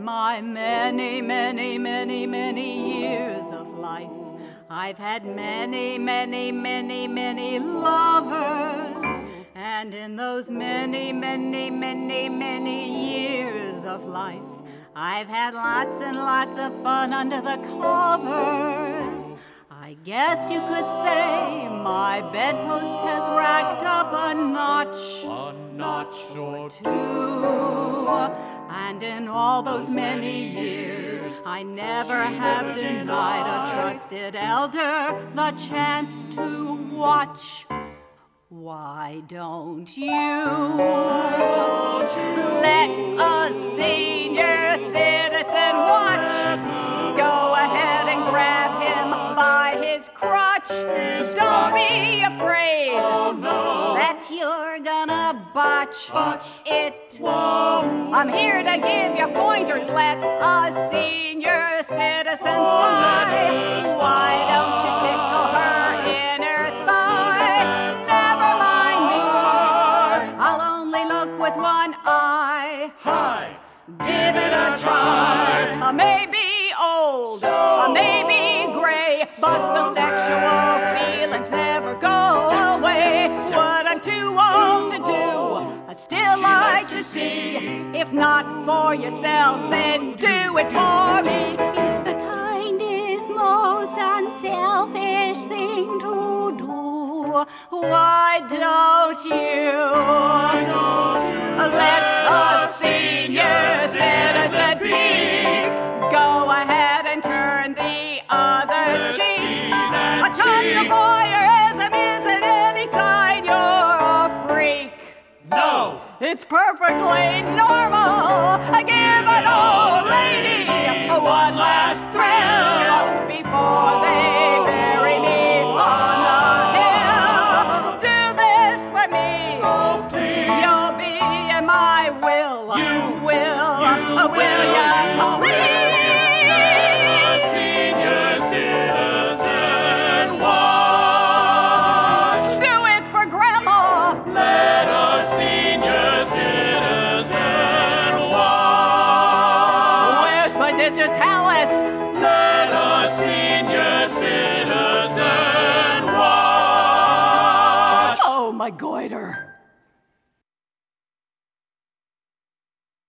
my many, many, many, many years of life, I've had many, many, many, many lovers. And in those many, many, many, many years of life, I've had lots and lots of fun under the covers. I guess you could say my bedpost has racked up a notch or two. And in all those many years, I never have denied a trusted elder the chance to watch. Why don't you let a senior citizen watch? Go ahead and grab him by his crotch. Don't be afraid that you're gonna botch it. I'm here to give you pointers. Let a senior citizen spy. Why don't you tickle her inner thigh? Never mind me, I'll only look with one eye. Hi! Give it a try. I may be old, I may be gray, but the sexual feelings never go away. What I'm too old to do, I still like to see. If not for yourselves, then do it for me. It's the kindest, most unselfish thing to do. Why don't you let a senior citizen peek? Go ahead and turn the other cheek. A touch of voyeurism isn't any sign you're a freak. No! It's perfectly normal. Give an old lady one last thrill before they bury me on the hill. Do this for me. Oh, please! You'll be in my will. Will ya please? Senior citizen watch. Do it for Grandma. Let a senior citizen watch. Where's my digitalis? Let a senior citizen watch. Oh, my goiter.